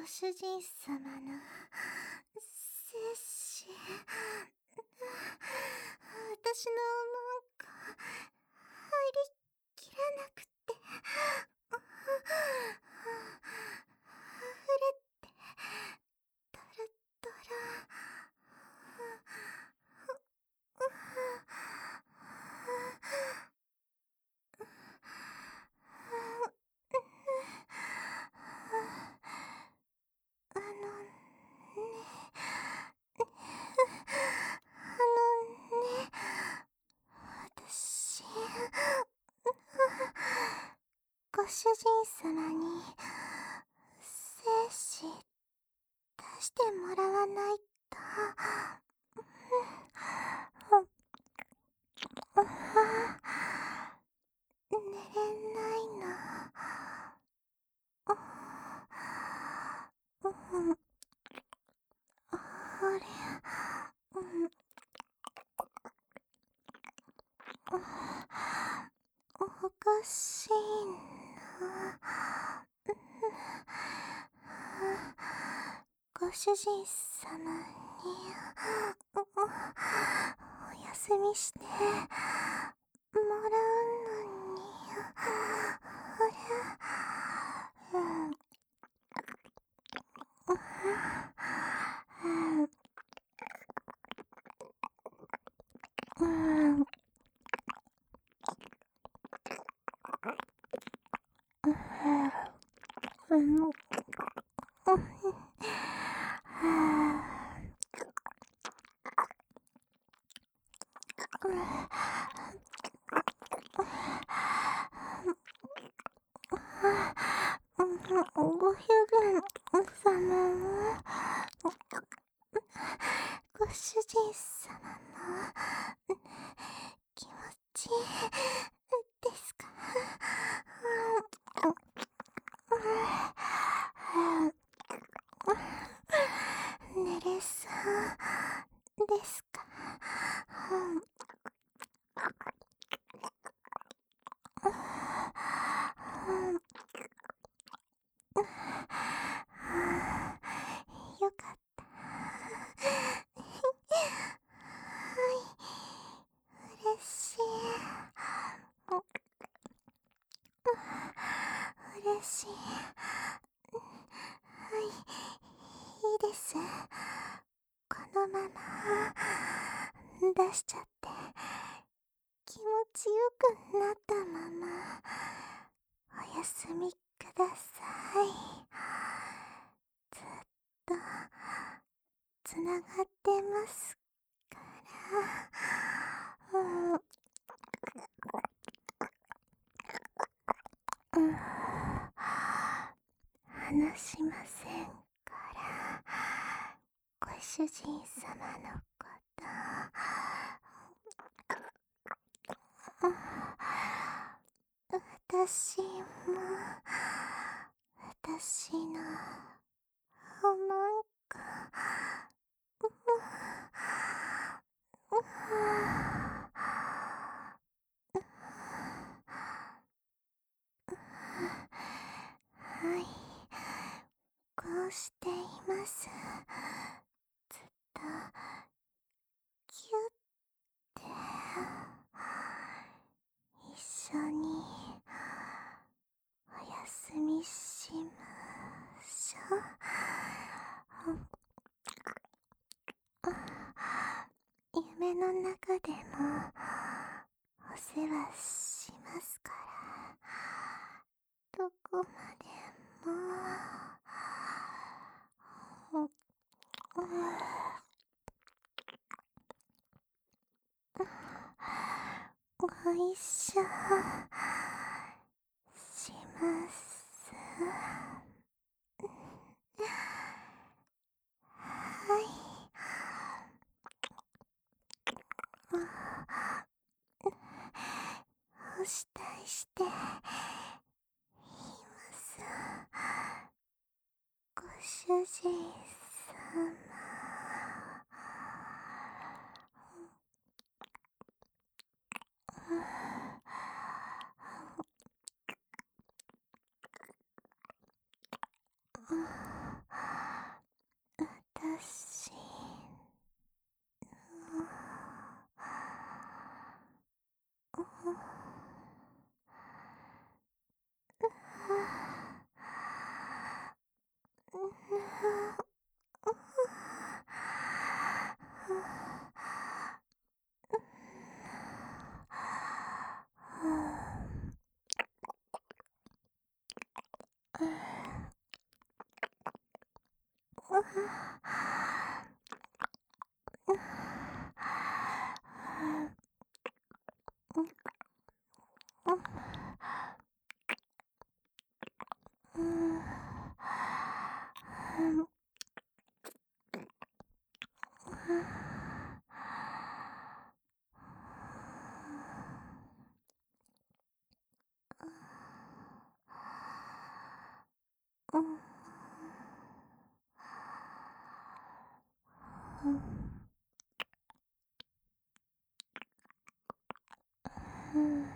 主人様の摂氏、私のなんか入りきらなくて、溢れて、トロトロ。私、ご主人様に、精子出してもらわないと、寝れないの。あれ、おかしいな。ご主人様に、お休みしてもらうのに、ご主人様は、ご主人様の気持ちですか？寝れそうですか？よかった。はい、嬉しい。嬉しい。はい、いいです。このまま出しちゃって気持ちよくなったままおやすみください。ずっとつながってますから。離しませんから、ご主人様のこと。私も、私の、なんか、はい、こうしています。ずっと、キュッて、一緒に、おやすみしましょう。夢の中でもお世話しますから、どこまでも。ご一緒します。はい。お慕いしています。ご主人様。 うん。